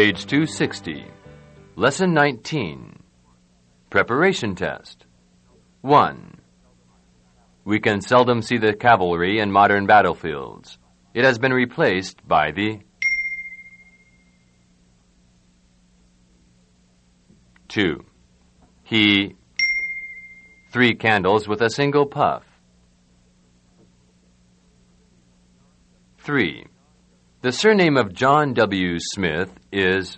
Page 260. Lesson 19. Preparation Test. 1. We can seldom see the cavalry in modern battlefields. It has been replaced by the 2. He 3 candles with a single puff. 3. The surname of John W. Smith is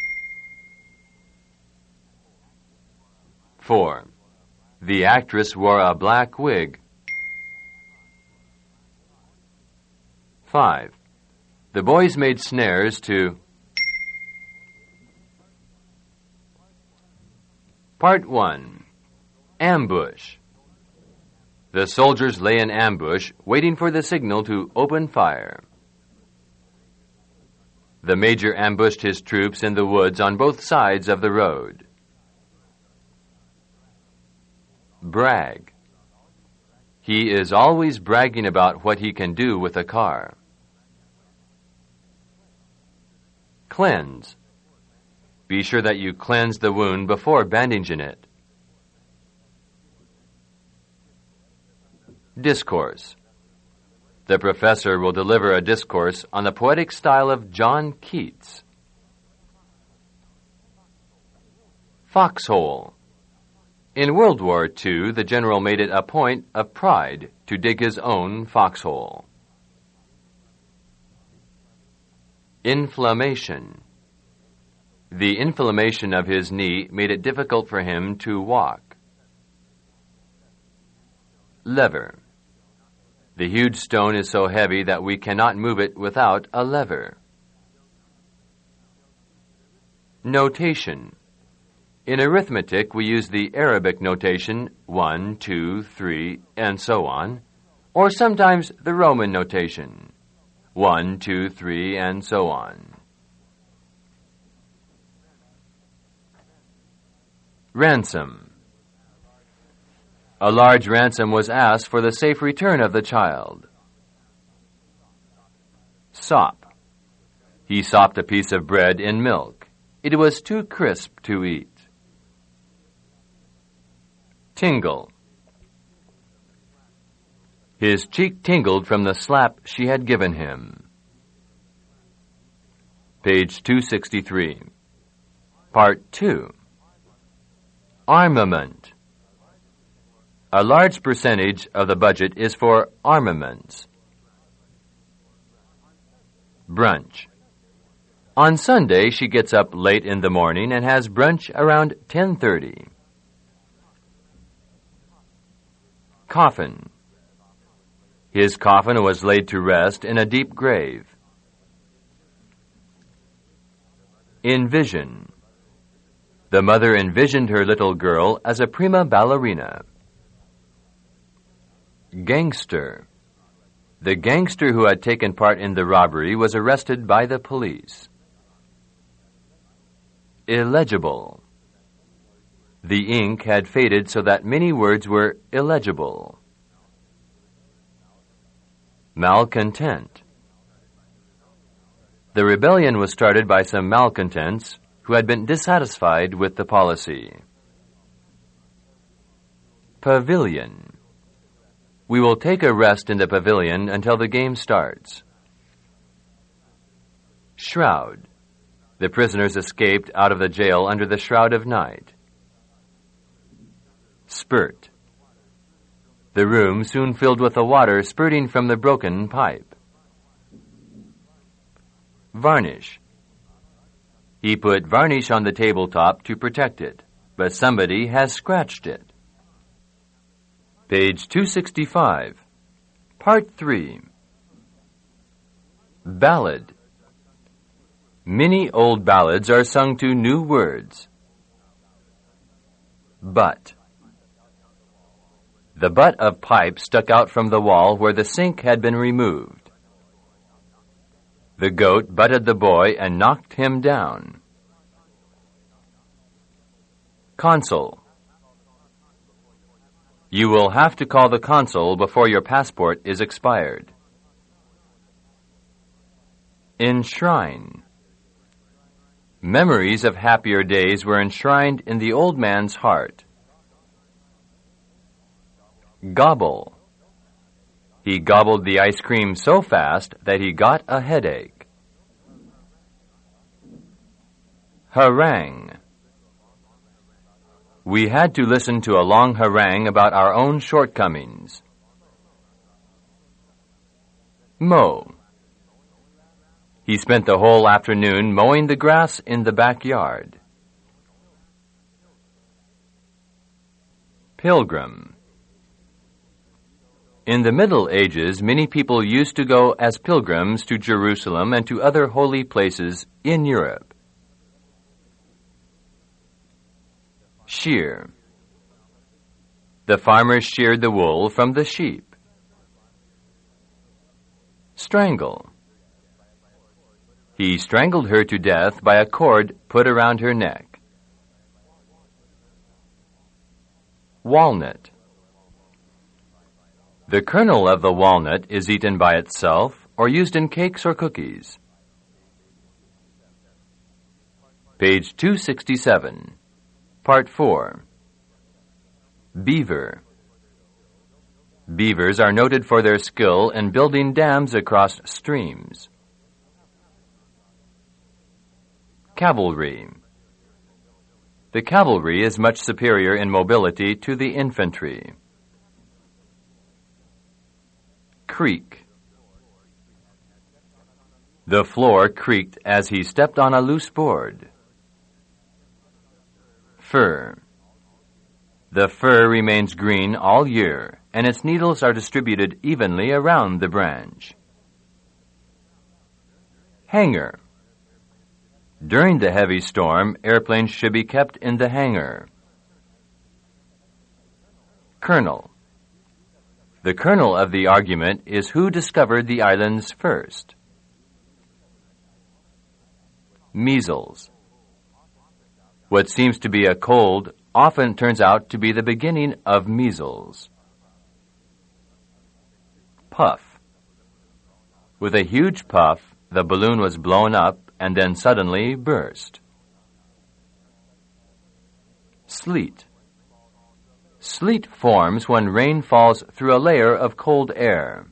4. The actress wore a black wig. 5. The boys made snares to Part 1. Ambush. The soldiers lay in ambush, waiting for the signal to open fire. The major ambushed his troops in the woods on both sides of the road. Brag. He is always bragging about what he can do with a car. Cleanse. Be sure that you cleanse the wound before bandaging it. Discourse. The professor will deliver a discourse on the poetic style of John Keats. Foxhole. In World War II, the general made it a point of pride to dig his own foxhole. Inflammation. The inflammation of his knee made it difficult for him to walk. Lever. The huge stone is so heavy that we cannot move it without a lever. Notation. In arithmetic, we use the Arabic notation 1, 2, 3, and so on, or sometimes the Roman notation 1, 2, 3, and so on. Ransom. A large ransom was asked for the safe return of the child. Sop. He sopped a piece of bread in milk. It was too crisp to eat. Tingle. His cheek tingled from the slap she had given him. Page 263. Part 2. Armament. A large percentage of the budget is for armaments. Brunch. On Sunday, she gets up late in the morning and has brunch around 10:30. Coffin. His coffin was laid to rest in a deep grave. Envision. The mother envisioned her little girl as a prima ballerina. Gangster. The gangster who had taken part in the robbery was arrested by the police. Illegible. The ink had faded so that many words were illegible. Malcontent. The rebellion was started by some malcontents who had been dissatisfied with the policy. Pavilion. We will take a rest in the pavilion until the game starts. Shroud. The prisoners escaped out of the jail under the shroud of night. Spurt. The room soon filled with the water spurting from the broken pipe. Varnish. He put varnish on the tabletop to protect it, but somebody has scratched it. Page 265. Part 3. Ballad. Many old ballads are sung to new words. Butt. The butt of pipe stuck out from the wall where the sink had been removed. The goat butted the boy and knocked him down. Consul. You will have to call the consul before your passport is expired. Enshrine. Memories of happier days were enshrined in the old man's heart. Gobble. He gobbled the ice cream so fast that he got a headache. Harangue. We had to listen to a long harangue about our own shortcomings. Mow. He spent the whole afternoon mowing the grass in the backyard. Pilgrim. In the Middle Ages, many people used to go as pilgrims to Jerusalem and to other holy places in Europe. Shear. The farmers sheared the wool from the sheep. Strangle. He strangled her to death by a cord put around her neck. Walnut. The kernel of the walnut is eaten by itself or used in cakes or cookies. Page 267. Part 4. Beaver. Beavers are noted for their skill in building dams across streams. Cavalry. The cavalry is much superior in mobility to the infantry. Creak. The floor creaked as he stepped on a loose board. Fir. The fir remains green all year, and its needles are distributed evenly around the branch. Hangar. During the heavy storm, airplanes should be kept in the hangar. Kernel. The kernel of the argument is who discovered the islands first. Measles. What seems to be a cold often turns out to be the beginning of measles. Puff. With a huge puff, the balloon was blown up and then suddenly burst. Sleet. Sleet forms when rain falls through a layer of cold air.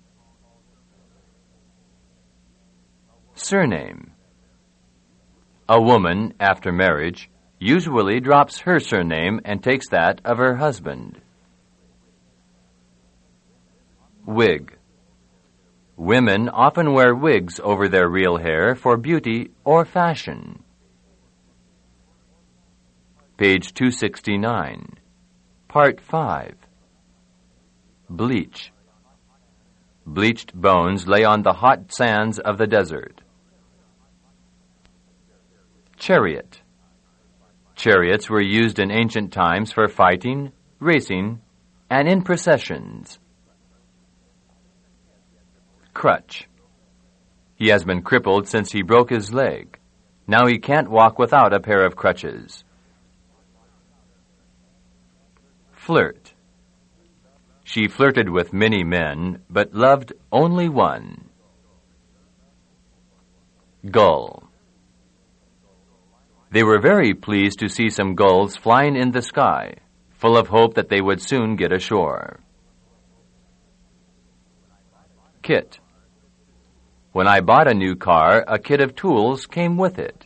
Surname. A woman, after marriage, usually drops her surname and takes that of her husband. Wig. Women often wear wigs over their real hair for beauty or fashion. Page 269. Part 5. Bleach. Bleached bones lay on the hot sands of the desert. Chariot. Chariots were used in ancient times for fighting, racing, and in processions. Crutch. He has been crippled since he broke his leg. Now he can't walk without a pair of crutches. Flirt. She flirted with many men, but loved only one. Gull. They were very pleased to see some gulls flying in the sky, full of hope that they would soon get ashore. Kit. When I bought a new car, a kit of tools came with it.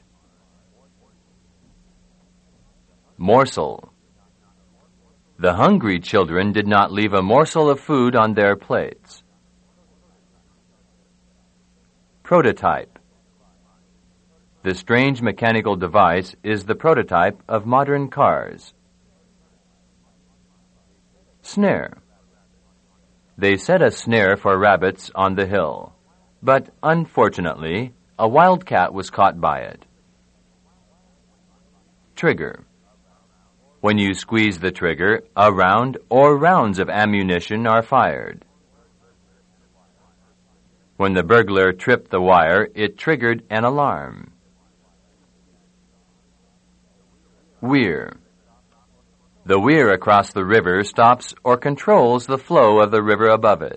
Morsel. The hungry children did not leave a morsel of food on their plates. Prototype. The strange mechanical device is the prototype of modern cars. Snare. They set a snare for rabbits on the hill, but unfortunately, a wildcat was caught by it. Trigger. When you squeeze the trigger, a round or rounds of ammunition are fired. When the burglar tripped the wire, it triggered an alarm. Weir. The weir across the river stops or controls the flow of the river above it.